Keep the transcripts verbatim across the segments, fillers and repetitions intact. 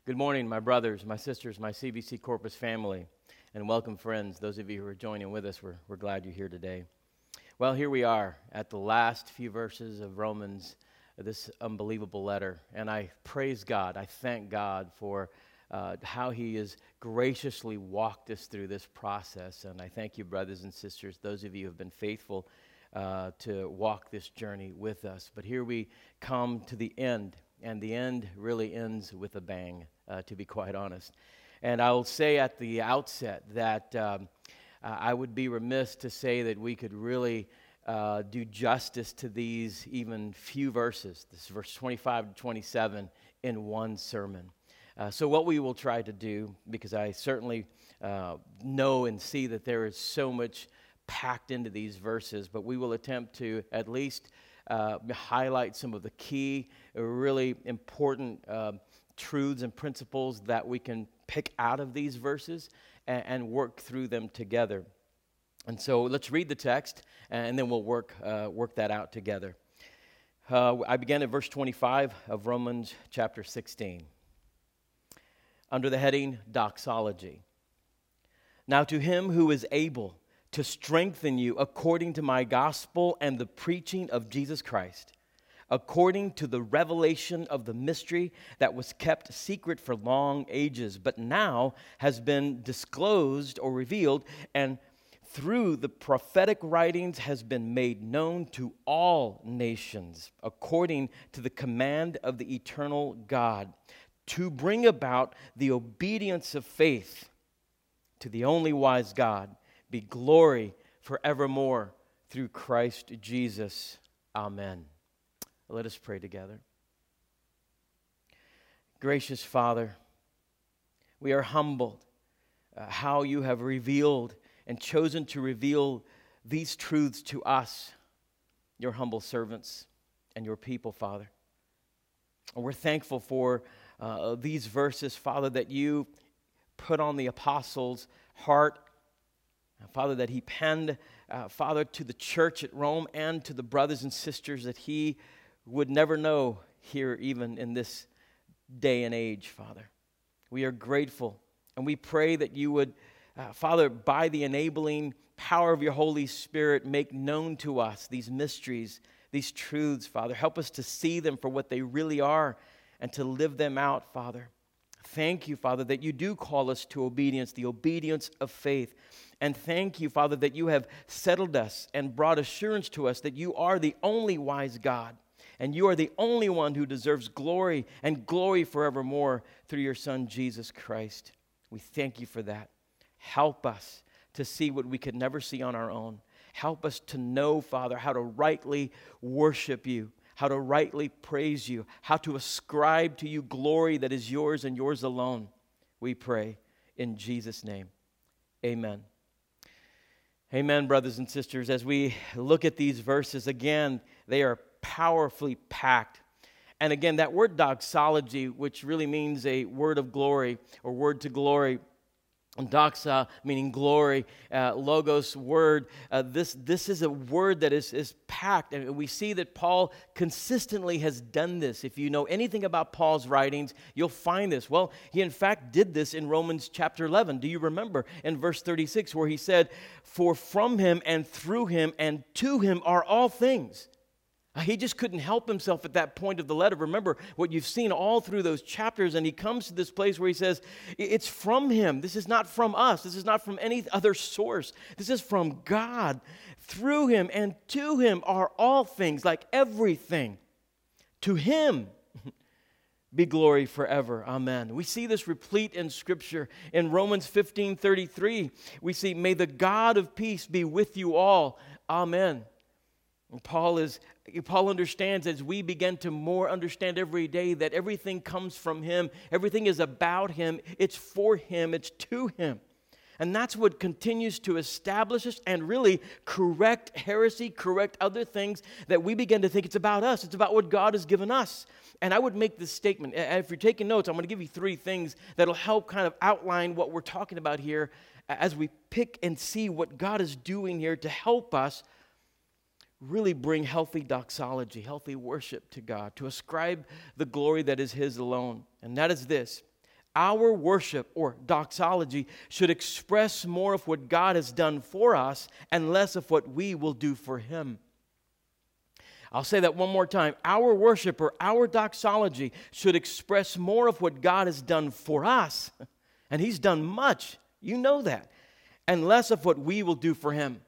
Good morning, my brothers, my sisters, my C B C Corpus family, and welcome, friends. Those of you who are joining with us, we're, we're glad you're here today. Well, here we are at the last few verses of Romans, this unbelievable letter, and I praise God. I thank God for uh, how He has graciously walked us through this process, and I thank you, brothers and sisters, those of you who have been faithful uh, to walk this journey with us. But here we come to the end, and the end really ends with a bang, uh, to be quite honest. And I'll say at the outset that um, uh, I would be remiss to say that we could really uh, do justice to these even few verses, this verse twenty-five to twenty-seven, in one sermon. Uh, so what we will try to do, because I certainly uh, know and see that there is so much packed into these verses, but we will attempt to at least uh, highlight some of the key, uh, really important uh, truths and principles that we can pick out of these verses and, and work through them together. And so let's read the text, and then we'll work uh, work that out together. Uh, I begin at verse twenty-five of Romans chapter sixteen, under the heading Doxology. Now to him who is able to strengthen you according to my gospel and the preaching of Jesus Christ, according to the revelation of the mystery that was kept secret for long ages, but now has been disclosed or revealed, and through the prophetic writings has been made known to all nations, according to the command of the eternal God, to bring about the obedience of faith. To the only wise God be glory forevermore through Christ Jesus. Amen. Let us pray together. Gracious Father, we are humbled uh, how you have revealed and chosen to reveal these truths to us, your humble servants and your people, Father. And we're thankful for uh, these verses, Father, that you put on the apostles' heart, Father, that he penned, uh, Father, to the church at Rome and to the brothers and sisters that he would never know here even in this day and age, Father. We are grateful, and we pray that you would, uh, Father, by the enabling power of your Holy Spirit, make known to us these mysteries, these truths, Father. Help us to see them for what they really are and to live them out, Father. Thank you, Father, that you do call us to obedience, the obedience of faith. And thank you, Father, that you have settled us and brought assurance to us that you are the only wise God. And you are the only one who deserves glory and glory forevermore through your Son, Jesus Christ. We thank you for that. Help us to see what we could never see on our own. Help us to know, Father, how to rightly worship you, how to rightly praise you, how to ascribe to you glory that is yours and yours alone. We pray in Jesus' name. Amen. Amen, brothers and sisters. As we look at these verses, again, they are powerfully packed. And again, that word doxology, which really means a word of glory or word to glory, doxa meaning glory, uh, logos word, uh, this this is a word that is, is packed. And we see that Paul consistently has done this. If you know anything about Paul's writings, you'll find this. Well, he in fact did this in Romans chapter eleven. Do you remember in verse thirty-six where he said, "For from him and through him and to him are all things." He just couldn't help himself at that point of the letter. Remember what you've seen all through those chapters, and he comes to this place where he says, it's from him. This is not from us. This is not from any other source. This is from God. Through him and to him are all things, like everything. To him be glory forever. Amen. We see this replete in Scripture. In Romans fifteen thirty-three, we see, may the God of peace be with you all. Amen. And Paul is Paul understands, as we begin to more understand every day, that everything comes from him. Everything is about him. It's for him. It's to him. And that's what continues to establish us and really correct heresy, correct other things that we begin to think it's about us. It's about what God has given us. And I would make this statement. If you're taking notes, I'm going to give you three things that'll help kind of outline what we're talking about here as we pick and see what God is doing here to help us really bring healthy doxology, healthy worship to God, to ascribe the glory that is His alone. And that is this: Our worship, or doxology, should express more of what God has done for us and less of what we will do for Him. I'll say that one more time. Our worship, or our doxology, should express more of what God has done for us, and He's done much, you know that, and less of what we will do for Him.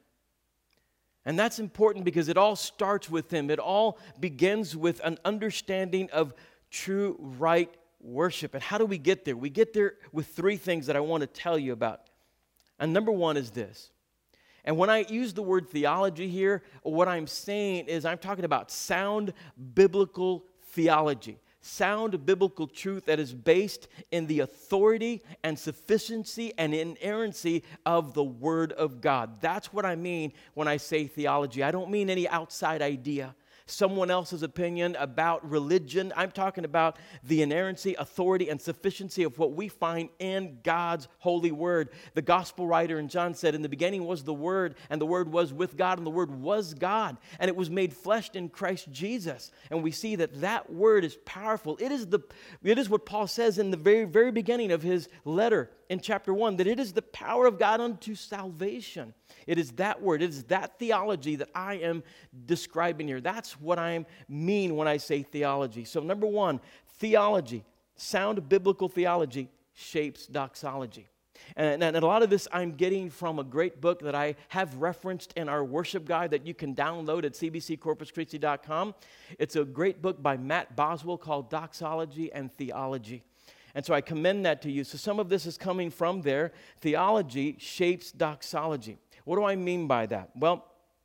And that's important because it all starts with Him. It all begins with an understanding of true, right worship. And how do we get there? We get there with three things that I want to tell you about. And number one is this. And when I use the word theology here, what I'm saying is I'm talking about sound biblical theology. Sound biblical truth that is based in the authority and sufficiency and inerrancy of the Word of God. That's what I mean when I say theology. I don't mean any outside idea, someone else's opinion about religion. I'm talking about the inerrancy, authority, and sufficiency of what we find in God's holy word. The gospel writer in John said, "In the beginning was the Word, and the Word was with God, and the Word was God, and it was made flesh in Christ Jesus." And we see that that word is powerful. It is the it is what Paul says in the very, very beginning of his letter in chapter one, that it is the power of God unto salvation. It is that word, it is that theology that I am describing here. That's what I mean when I say theology. So number one, theology, sound biblical theology shapes doxology. And, and a lot of this I'm getting from a great book that I have referenced in our worship guide that you can download at c b c corpus christi dot com. It's a great book by Matt Boswell called Doxology and Theology. And so I commend that to you. So some of this is coming from there. Theology shapes doxology. What do I mean by that? Well,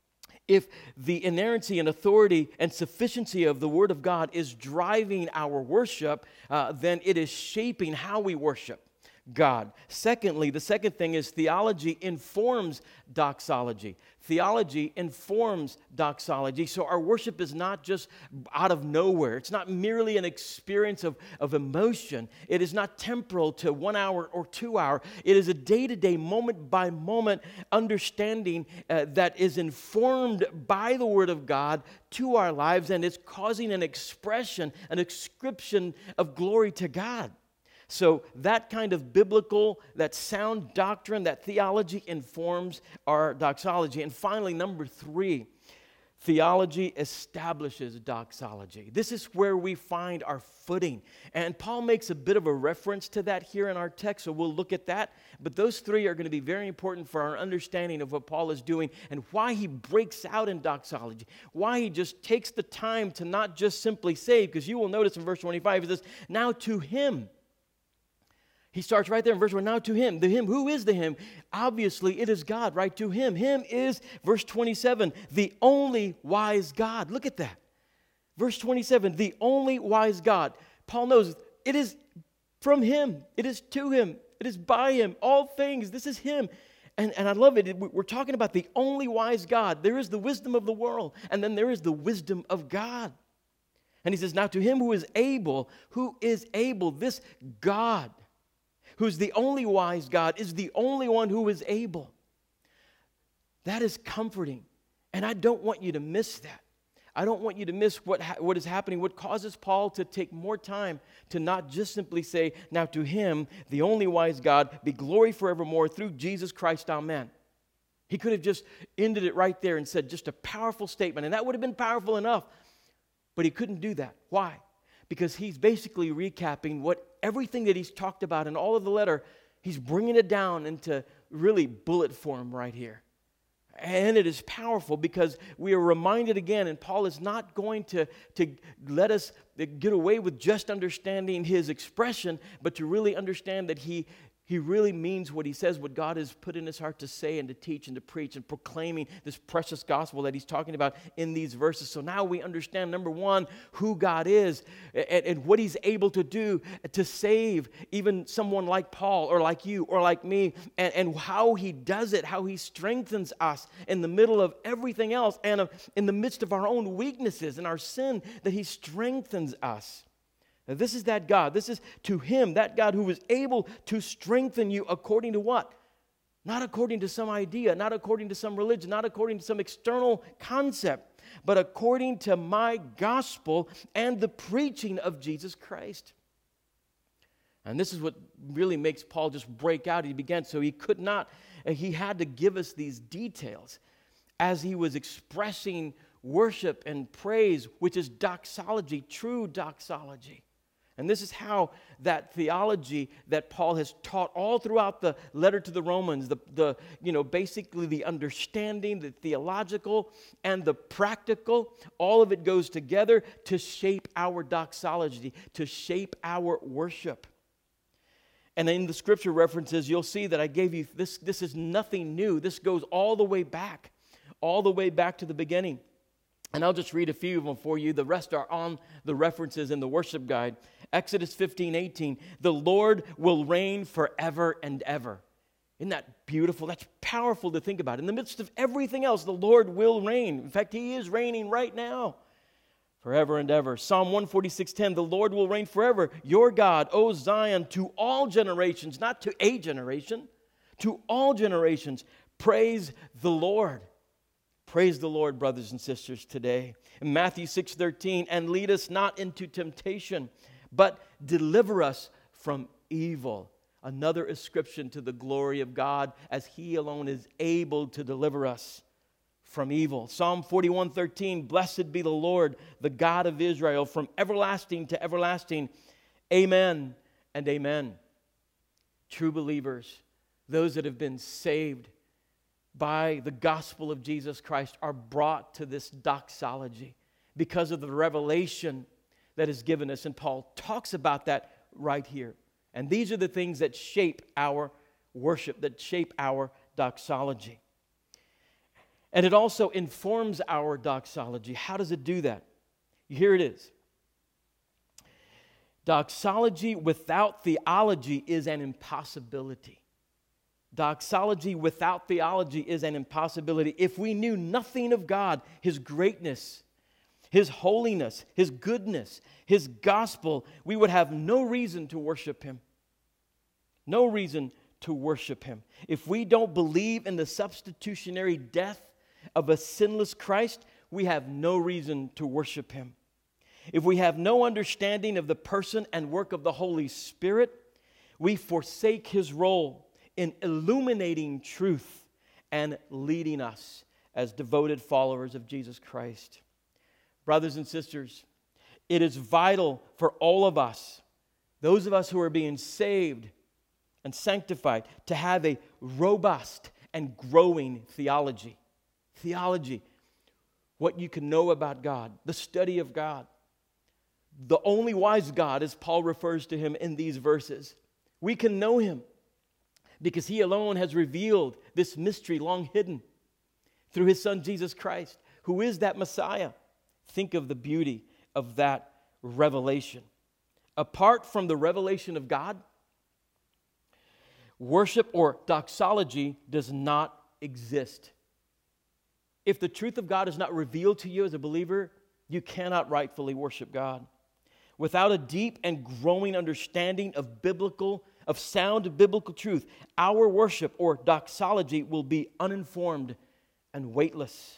if the inerrancy and authority and sufficiency of the Word of God is driving our worship, uh, then it is shaping how we worship God. Secondly, the second thing is theology informs doxology. Theology informs doxology. So our worship is not just out of nowhere. It's not merely an experience of, of emotion. It is not temporal to one hour or two hour. It is a day-to-day, moment-by-moment understanding uh, that is informed by the Word of God to our lives, and it's causing an expression, an ascription of glory to God. So that kind of biblical, that sound doctrine, that theology informs our doxology. And finally, number three, theology establishes doxology. This is where we find our footing. And Paul makes a bit of a reference to that here in our text, so we'll look at that. But those three are going to be very important for our understanding of what Paul is doing and why he breaks out in doxology, why he just takes the time to not just simply say, because you will notice in verse twenty-five, he says, "Now to Him." He starts right there in verse one, now to Him. The Him, who is the Him? Obviously, it is God, right? To Him. Him is, verse twenty-seven, the only wise God. Look at that. Verse twenty-seven, the only wise God. Paul knows it is from Him. It is to Him. It is by Him. All things, this is Him. And, and I love it. We're talking about the only wise God. There is the wisdom of the world, and then there is the wisdom of God. And he says, now to Him who is able, who is able, this God, who's the only wise God, is the only one who is able. That is comforting. And I don't want you to miss that. I don't want you to miss what, ha- what is happening, what causes Paul to take more time to not just simply say, now to Him, the only wise God, be glory forevermore through Jesus Christ, amen. He could have just ended it right there and said just a powerful statement, and that would have been powerful enough. But he couldn't do that. Why? Because he's basically recapping what everything that he's talked about in all of the letter, he's bringing it down into really bullet form right here. And it is powerful because we are reminded again, and Paul is not going to, to let us get away with just understanding his expression, but to really understand that he He really means what he says, what God has put in his heart to say and to teach and to preach, and proclaiming this precious gospel that he's talking about in these verses. So now we understand, number one, who God is and, and what He's able to do to save even someone like Paul or like you or like me, and, and how He does it, how He strengthens us in the middle of everything else and of, in the midst of our own weaknesses and our sin, that He strengthens us. Now, this is that God. This is to Him, that God who is able to strengthen you according to what? Not according to some idea, not according to some religion, not according to some external concept, but according to my gospel and the preaching of Jesus Christ. And this is what really makes Paul just break out. He began, so he could not, he had to give us these details as he was expressing worship and praise, which is doxology, true doxology. And this is how that theology that Paul has taught all throughout the letter to the Romans, the, the you know, basically the understanding, the theological and the practical, all of it goes together to shape our doxology, to shape our worship. And in the scripture references, you'll see that I gave you, this, this is nothing new. This goes all the way back, all the way back to the beginning. And I'll just read a few of them for you. The rest are on the references in the worship guide. Exodus fifteen eighteen, the Lord will reign forever and ever. Isn't that beautiful? That's powerful to think about. In the midst of everything else, the Lord will reign. In fact, He is reigning right now. Forever and ever. Psalm one forty-six ten, the Lord will reign forever. Your God, O Zion, to all generations, not to a generation, to all generations, praise the Lord. Praise the Lord, brothers and sisters, today. In Matthew six thirteen, and lead us not into temptation, but deliver us from evil. Another ascription to the glory of God, as He alone is able to deliver us from evil. Psalm forty-one thirteen, blessed be the Lord, the God of Israel, from everlasting to everlasting. Amen and amen. True believers, those that have been saved by the gospel of Jesus Christ, are brought to this doxology because of the revelation that is given us. And Paul talks about that right here. And these are the things that shape our worship, that shape our doxology. And it also informs our doxology. How does it do that? Here it is. Doxology without theology is an impossibility. Doxology without theology is an impossibility. If we knew nothing of God, His greatness, His holiness, His goodness, His gospel, we would have no reason to worship Him. No reason to worship Him. If we don't believe in the substitutionary death of a sinless Christ, we have no reason to worship Him. If we have no understanding of the person and work of the Holy Spirit, we forsake His role in illuminating truth and leading us as devoted followers of Jesus Christ. Brothers and sisters, it is vital for all of us, those of us who are being saved and sanctified, to have a robust and growing theology. Theology, what you can know about God, the study of God. The only wise God, as Paul refers to Him in these verses. We can know Him because He alone has revealed this mystery long hidden through His Son Jesus Christ, who is that Messiah. Think of the beauty of that revelation. Apart from the revelation of God, worship or doxology does not exist. If the truth of God is not revealed to you as a believer, you cannot rightfully worship God. Without a deep and growing understanding of biblical, of sound biblical truth, our worship or doxology will be uninformed and weightless.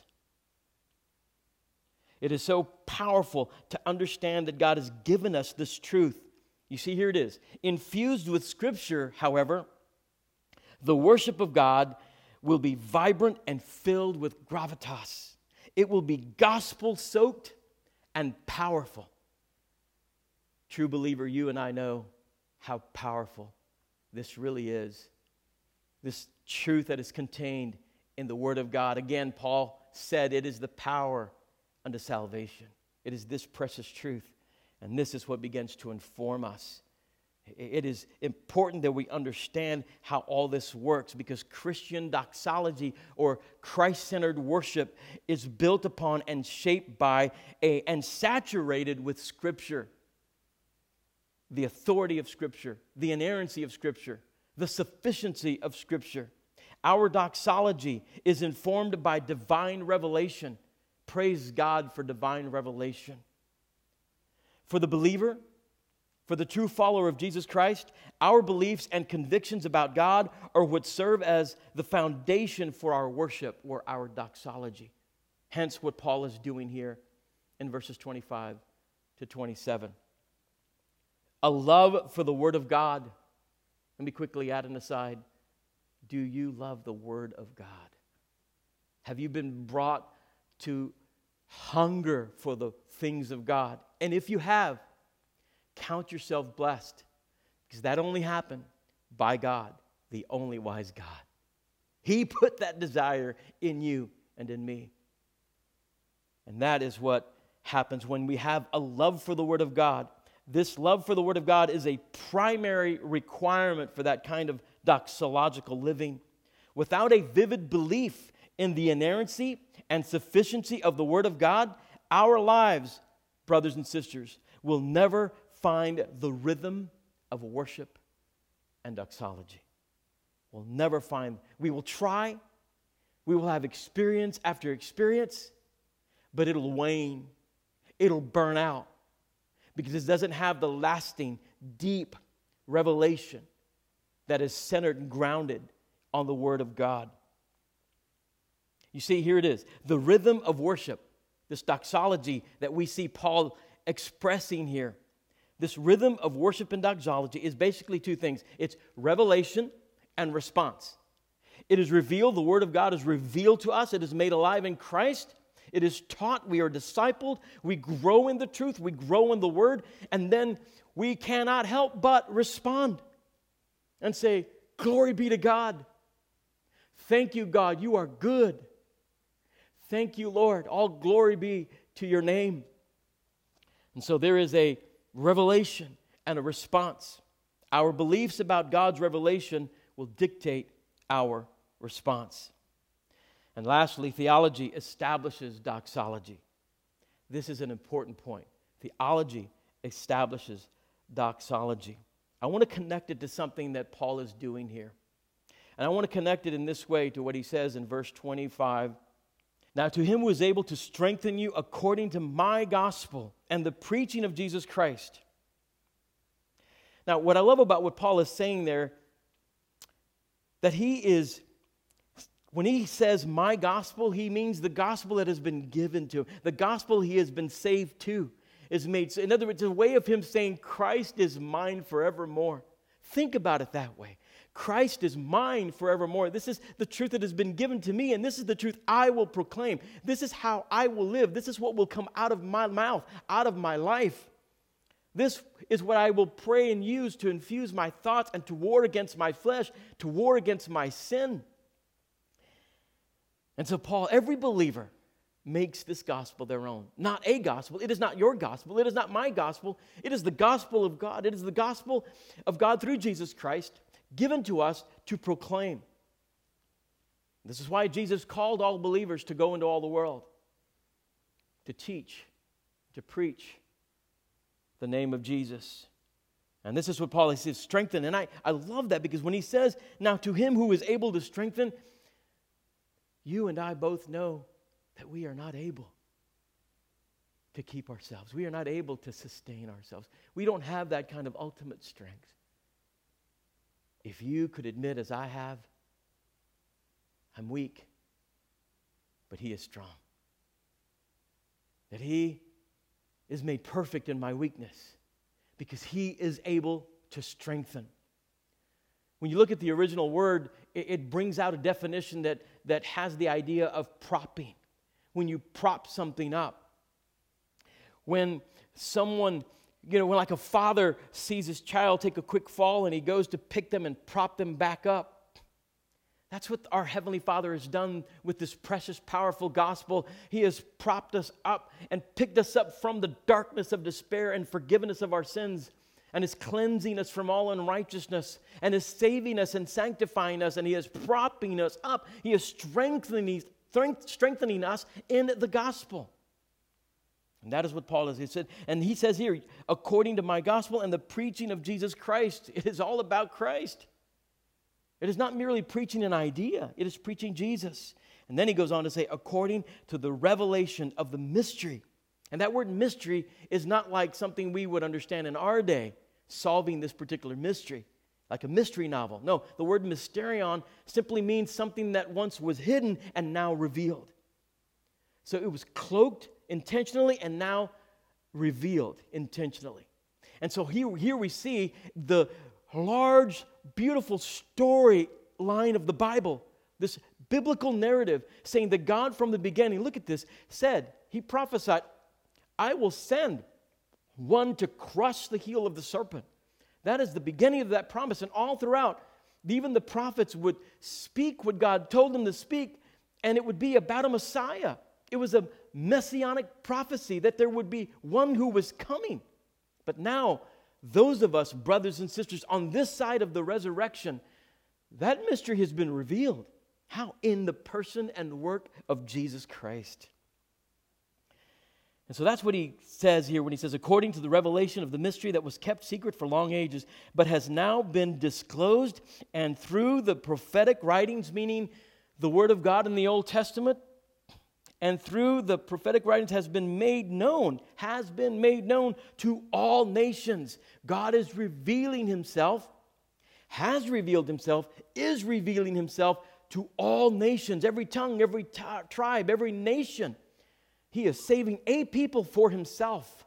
It is so powerful to understand that God has given us this truth. You see, here it is. Infused with Scripture, however, the worship of God will be vibrant and filled with gravitas. It will be gospel-soaked and powerful. True believer, you and I know how powerful this really is. This truth that is contained in the Word of God. Again, Paul said it is the power unto salvation. It is this precious truth, and this is what begins to inform us. It is important that we understand how all this works, because Christian doxology or Christ-centered worship is built upon and shaped by a, and saturated with Scripture. The authority of Scripture, the inerrancy of Scripture, the sufficiency of Scripture. Our doxology is informed by divine revelation. Praise God for divine revelation. For the believer, for the true follower of Jesus Christ, our beliefs and convictions about God are what serve as the foundation for our worship or our doxology. Hence what Paul is doing here in verses twenty-five to twenty-seven. a love for the Word of God. Let me quickly add an aside. Do you love the Word of God? Have you been brought to hunger for the things of God? And if you have, count yourself blessed, because that only happened by God, the only wise God. He put that desire in you and in me. And that is what happens when we have a love for the Word of God. This love for the Word of God is a primary requirement for that kind of doxological living. Without a vivid belief in the inerrancy and sufficiency of the Word of God, our lives, brothers and sisters, will never find the rhythm of worship and doxology. We'll never find, we will try, we will have experience after experience, but it'll wane, it'll burn out, because it doesn't have the lasting, deep revelation that is centered and grounded on the Word of God. You see, here it is. The rhythm of worship, this doxology that we see Paul expressing here. This rhythm of worship and doxology is basically two things. It's revelation and response. It is revealed, the Word of God is revealed to us. It is made alive in Christ. It is taught, we are discipled, we grow in the truth, we grow in the Word, and then we cannot help but respond and say, glory be to God. Thank you, God, you are good. Thank you, Lord. All glory be to your name. And so there is a revelation and a response. Our beliefs about God's revelation will dictate our response. And lastly, theology establishes doxology. This is an important point. Theology establishes doxology. I want to connect it to something that Paul is doing here. And I want to connect it in this way to what he says in verse twenty-five. Now to him who is able to strengthen you according to my gospel and the preaching of Jesus Christ. Now what I love about what Paul is saying there, that he is, when he says my gospel, he means the gospel that has been given to him. The gospel he has been saved to is made. So in other words, it's a way of him saying Christ is mine forevermore. Think about it that way. Christ is mine forevermore. This is the truth that has been given to me, and this is the truth I will proclaim. This is how I will live. This is what will come out of my mouth, out of my life. This is what I will pray and use to infuse my thoughts and to war against my flesh, to war against my sin. And so Paul, every believer, makes this gospel their own. Not a gospel. It is not your gospel. It is not my gospel. It is the gospel of God. It is the gospel of God through Jesus Christ, given to us to proclaim. This is why Jesus called all believers to go into all the world, to teach, to preach the name of Jesus. And this is what Paul says, strengthen. And I, I love that, because when he says, now to him who is able to strengthen, you and I both know that we are not able to keep ourselves. We are not able to sustain ourselves. We don't have that kind of ultimate strength. If you could admit, as I have, I'm weak, but he is strong. That he is made perfect in my weakness, because he is able to strengthen. When you look at the original word, it, it brings out a definition that, that has the idea of propping. When you prop something up. When someone, you know, when like a father sees his child take a quick fall and he goes to pick them and prop them back up. That's what our Heavenly Father has done with this precious, powerful gospel. He has propped us up and picked us up from the darkness of despair and forgiven us of our sins, and is cleansing us from all unrighteousness, and is saving us and sanctifying us, and he is propping us up. He is strengthening, strengthening us in the gospel. And that is what Paul has said. And he says here, according to my gospel and the preaching of Jesus Christ. It is all about Christ. It is not merely preaching an idea. It is preaching Jesus. And then he goes on to say, according to the revelation of the mystery. And that word mystery is not like something we would understand in our day, solving this particular mystery, like a mystery novel. No, the word mysterion simply means something that once was hidden and now revealed. So it was cloaked intentionally and now revealed intentionally. And so here, here we see the large, beautiful storyline of the Bible, this biblical narrative saying that God from the beginning, look at this, said, he prophesied, I will send one to crush the heel of the serpent. That is the beginning of that promise. And all throughout, even the prophets would speak what God told them to speak, and it would be about a Messiah. It was a messianic prophecy that there would be one who was coming. But now, those of us, brothers and sisters, on this side of the resurrection, that mystery has been revealed. How? In the person and work of Jesus Christ. And so that's what he says here when he says, according to the revelation of the mystery that was kept secret for long ages, but has now been disclosed, and through the prophetic writings, meaning the Word of God in the Old Testament, and through the prophetic writings has been made known, has been made known to all nations. God is revealing himself, has revealed himself, is revealing himself to all nations, every tongue, every t- tribe, every nation. He is saving a people for himself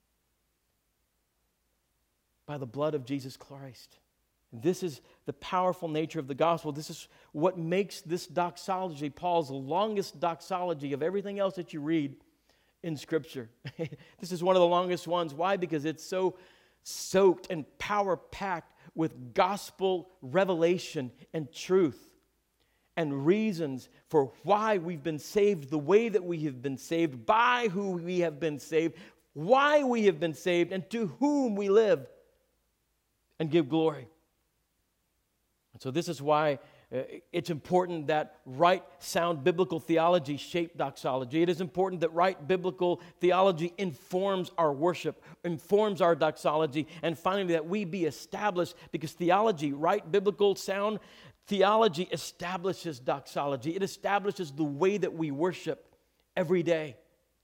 by the blood of Jesus Christ. This is the powerful nature of the gospel. This is what makes this doxology, Paul's longest doxology of everything else that you read in Scripture. This is one of the longest ones. Why? Because it's so soaked and power-packed with gospel revelation and truth and reasons for why we've been saved the way that we have been saved, by who we have been saved, why we have been saved, and to whom we live and give glory. And so this is why uh, it's important that right, sound biblical theology shape doxology. It is important that right biblical theology informs our worship, informs our doxology, and finally that we be established, because theology, right biblical sound theology establishes doxology. It establishes the way that we worship every day.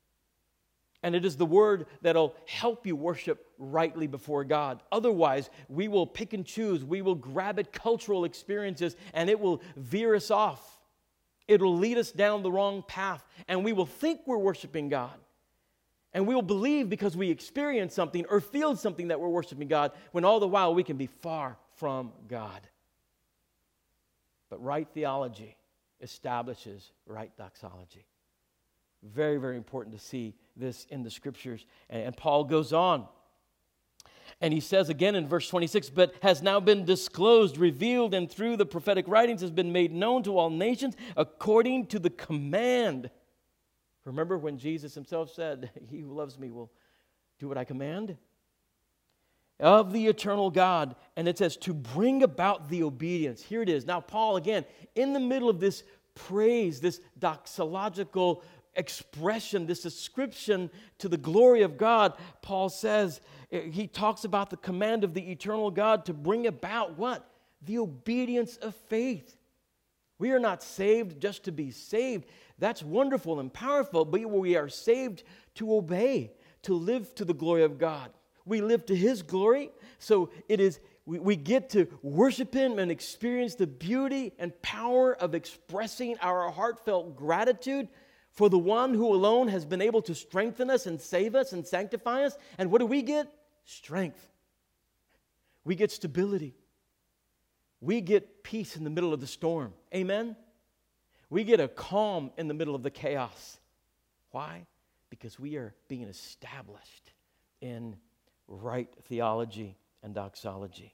And it is the word that'll help you worship rightly before God. Otherwise, we will pick and choose. We will grab at cultural experiences, and it will veer us off. It will lead us down the wrong path, and we will think we're worshiping God. And we will believe because we experience something or feel something that we're worshiping God, when all the while we can be far from God. But right theology establishes right doxology. Very, very important to see this in the Scriptures. And Paul goes on, and he says again in verse twenty-six, but has now been disclosed, revealed, and through the prophetic writings has been made known to all nations according to the command. Remember when Jesus himself said, he who loves me will do what I command? Of the eternal God. And it says to bring about the obedience. Here it is. Now Paul, again, in the middle of this praise, this doxological expression, this ascription to the glory of God, Paul says, he talks about the command of the eternal God to bring about what? The obedience of faith. We are not saved just to be saved. That's wonderful and powerful, but we are saved to obey, to live to the glory of God. We live to his glory, so it is we, we get to worship him and experience the beauty and power of expressing our heartfelt gratitude for the one who alone has been able to strengthen us and save us and sanctify us. And what do we get? Strength. We get stability. We get peace in the middle of the storm. Amen? We get a calm in the middle of the chaos. Why? Because we are being established in right theology and doxology.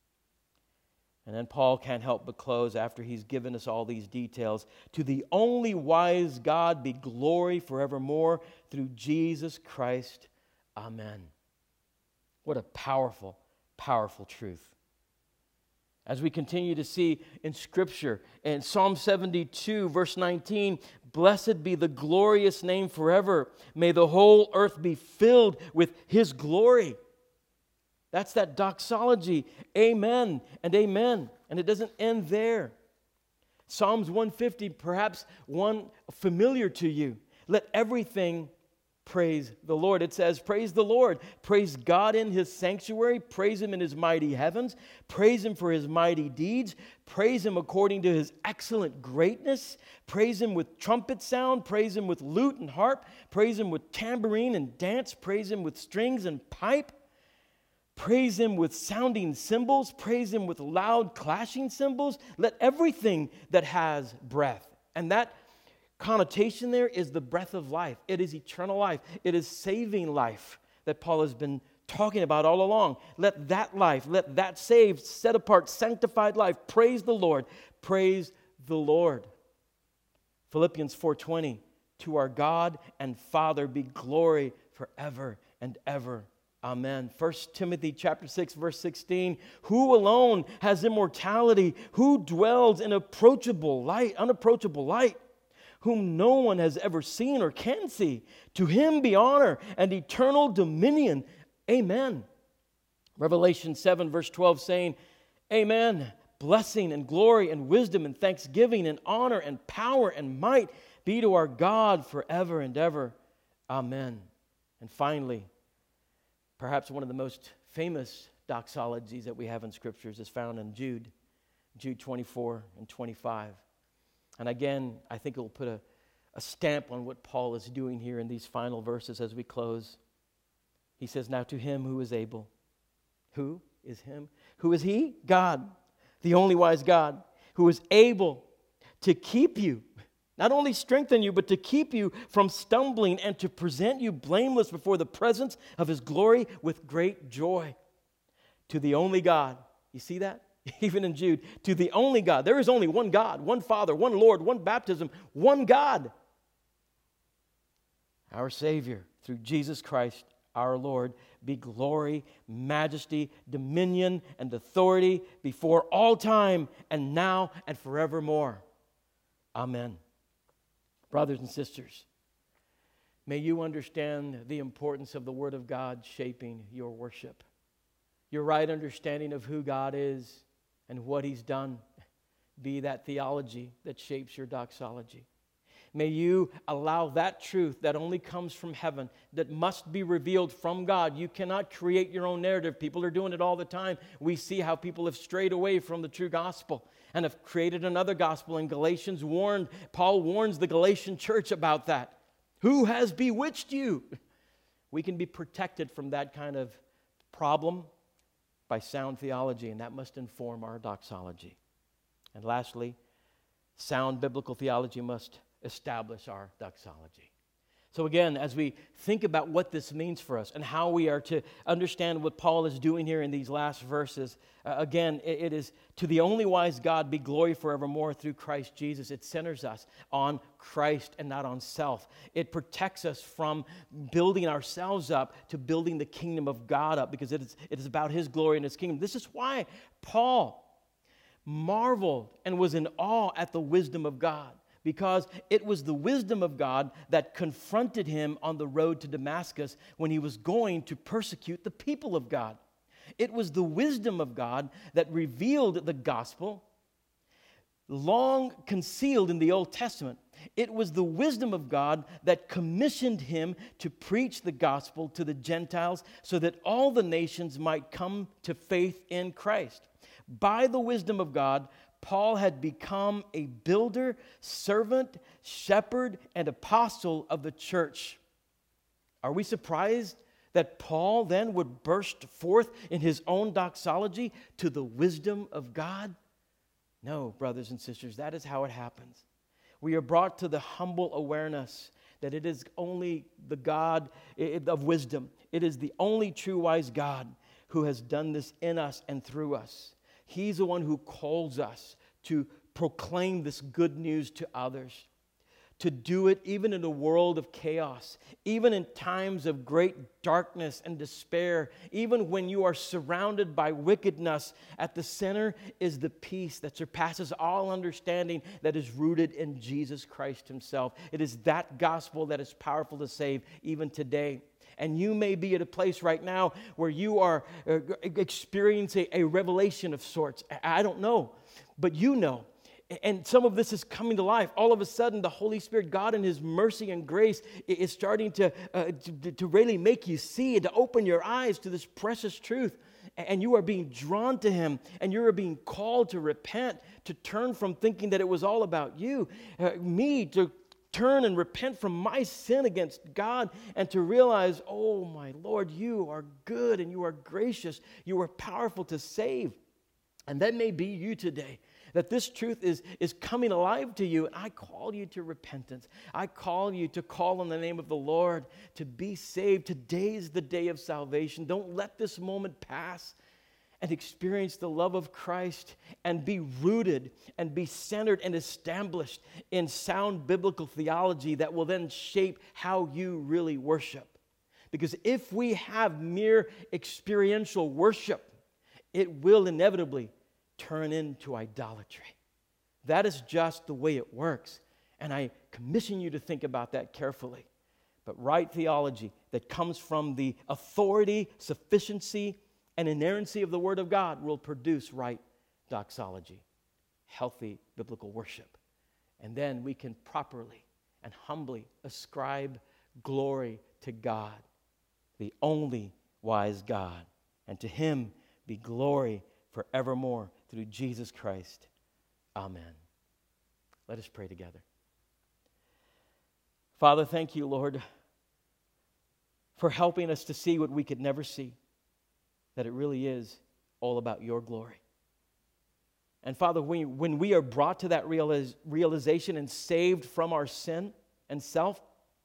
And then Paul can't help but close after he's given us all these details. To the only wise God be glory forevermore through Jesus Christ. Amen. What a powerful, powerful truth. As we continue to see in Scripture, in Psalm seventy-two, verse nineteen, blessed be the glorious name forever. May the whole earth be filled with his glory. That's that doxology. Amen and amen. And it doesn't end there. Psalms one fifty, perhaps one familiar to you. Let everything praise the Lord. It says, praise the Lord. Praise God in his sanctuary. Praise him in his mighty heavens. Praise him for his mighty deeds. Praise him according to his excellent greatness. Praise him with trumpet sound. Praise him with lute and harp. Praise him with tambourine and dance. Praise him with strings and pipe. Praise him with sounding cymbals. Praise him with loud clashing cymbals. Let everything that has breath. And that connotation there is the breath of life. It is eternal life. It is saving life that Paul has been talking about all along. Let that life, let that saved, set apart, sanctified life praise the Lord. Praise the Lord. Philippians four twenty, to our God and Father be glory forever and ever. Amen. First Timothy chapter six, verse sixteen, who alone has immortality, who dwells in approachable light, unapproachable light, whom no one has ever seen or can see. To him be honor and eternal dominion. Amen. Revelation seven, verse twelve, saying, Amen. Blessing and glory and wisdom and thanksgiving and honor and power and might be to our God forever and ever. Amen. And finally, perhaps one of the most famous doxologies that we have in Scriptures is found in Jude, Jude twenty-four and twenty-five. And again, I think it will put a, a stamp on what Paul is doing here in these final verses as we close. He says, now to him who is able. Who is him? Who is he? God, the only wise God, who is able to keep you, not only strengthen you, but to keep you from stumbling and to present you blameless before the presence of his glory with great joy. To the only God. You see that? Even in Jude. To the only God. There is only one God, one Father, one Lord, one baptism, one God. Our Savior, through Jesus Christ, our Lord, be glory, majesty, dominion, and authority before all time and now and forevermore. Amen. Brothers and sisters, may you understand the importance of the Word of God shaping your worship. Your right understanding of who God is and what He's done be that theology that shapes your doxology. May you allow that truth that only comes from heaven, that must be revealed from God. You cannot create your own narrative. People are doing it all the time. We see how people have strayed away from the true gospel and have created another gospel. And Galatians warned, Paul warns the Galatian church about that. Who has bewitched you? We can be protected from that kind of problem by sound theology, and that must inform our doxology. And lastly, sound biblical theology must establish our doxology. So again, as we think about what this means for us and how we are to understand what Paul is doing here in these last verses, uh, again, it, it is to the only wise God be glory forevermore through Christ Jesus. It centers us on Christ and not on self. It protects us from building ourselves up to building the kingdom of God up, because it is, it is about His glory and His kingdom. This is why Paul marveled and was in awe at the wisdom of God, because it was the wisdom of God that confronted him on the road to Damascus when he was going to persecute the people of God. It was the wisdom of God that revealed the gospel, long concealed in the Old Testament. It was the wisdom of God that commissioned him to preach the gospel to the Gentiles so that all the nations might come to faith in Christ. By the wisdom of God, Paul had become a builder, servant, shepherd, and apostle of the church. Are we surprised that Paul then would burst forth in his own doxology to the wisdom of God? No, brothers and sisters, that is how it happens. We are brought to the humble awareness that it is only the God of wisdom. It is the only true wise God who has done this in us and through us. He's the one who calls us to proclaim this good news to others, to do it even in a world of chaos, even in times of great darkness and despair, even when you are surrounded by wickedness. At the center is the peace that surpasses all understanding, that is rooted in Jesus Christ Himself. It is that gospel that is powerful to save even today. And you may be at a place right now where you are uh, experiencing a revelation of sorts. I don't know, but you know. And some of this is coming to life. All of a sudden, the Holy Spirit, God in His mercy and grace, is starting to, uh, to, to really make you see and to open your eyes to this precious truth. And you are being drawn to Him, and you are being called to repent, to turn from thinking that it was all about you, uh, me, to turn and repent from my sin against God and to realize, oh my Lord, you are good and you are gracious. You are powerful to save. And that may be you today, that this truth is, is coming alive to you. And I call you to repentance. I call you to call on the name of the Lord to be saved. Today is the day of salvation. Don't let this moment pass and experience the love of Christ and be rooted and be centered and established in sound biblical theology that will then shape how you really worship. Because if we have mere experiential worship, it will inevitably turn into idolatry. That is just the way it works. And I commission you to think about that carefully. But right theology that comes from the authority, sufficiency, and inerrancy of the Word of God will produce right doxology, healthy biblical worship. And then we can properly and humbly ascribe glory to God, the only wise God. And to Him be glory forevermore through Jesus Christ. Amen. Let us pray together. Father, thank you, Lord, for helping us to see what we could never see, that it really is all about your glory. And Father, when, when we are brought to that realiz- realization and saved from our sin and self,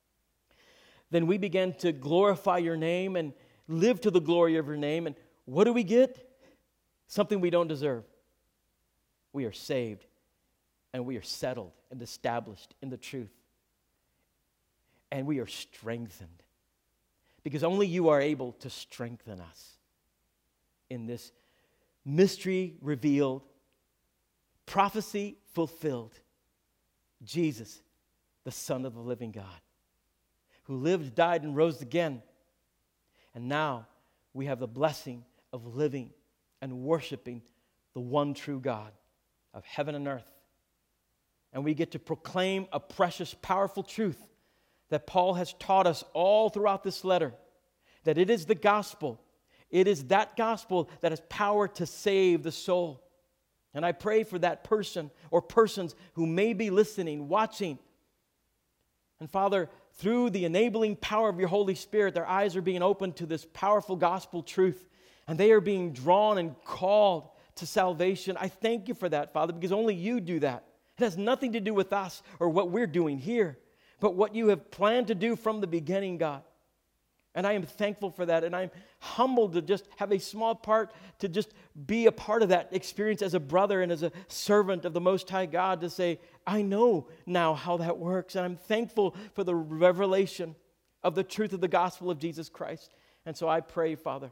then we begin to glorify your name and live to the glory of your name. And what do we get? Something we don't deserve. We are saved and we are settled and established in the truth. And we are strengthened because only you are able to strengthen us in this mystery revealed, prophecy fulfilled, Jesus, the Son of the living God, who lived, died, and rose again. And now we have the blessing of living and worshiping the one true God of heaven and earth. And we get to proclaim a precious, powerful truth that Paul has taught us all throughout this letter, that it is the gospel. It is that gospel that has power to save the soul. And I pray for that person or persons who may be listening, watching. And Father, through the enabling power of your Holy Spirit, their eyes are being opened to this powerful gospel truth. And they are being drawn and called to salvation. I thank you for that, Father, because only you do that. It has nothing to do with us or what we're doing here, but what you have planned to do from the beginning, God. And I am thankful for that. And I'm humbled to just have a small part, to just be a part of that experience as a brother and as a servant of the Most High God, to say, I know now how that works. And I'm thankful for the revelation of the truth of the gospel of Jesus Christ. And so I pray, Father,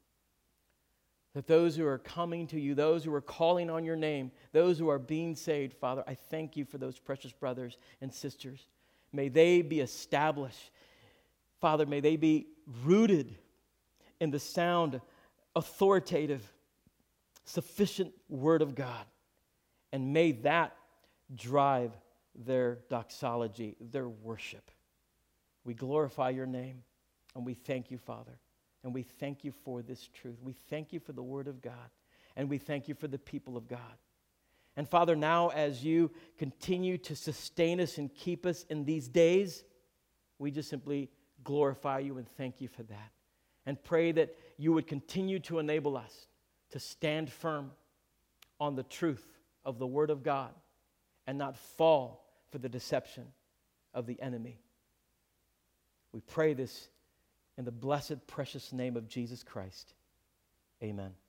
that those who are coming to you, those who are calling on your name, those who are being saved, Father, I thank you for those precious brothers and sisters. May they be established. Father, may they be rooted in the sound, authoritative, sufficient Word of God. And may that drive their doxology, their worship. We glorify your name, and we thank you, Father. And we thank you for this truth. We thank you for the Word of God. And we thank you for the people of God. And Father, now as you continue to sustain us and keep us in these days, we just simply glorify you and thank you for that. And pray that you would continue to enable us to stand firm on the truth of the Word of God and not fall for the deception of the enemy. We pray this in the blessed, precious name of Jesus Christ. Amen.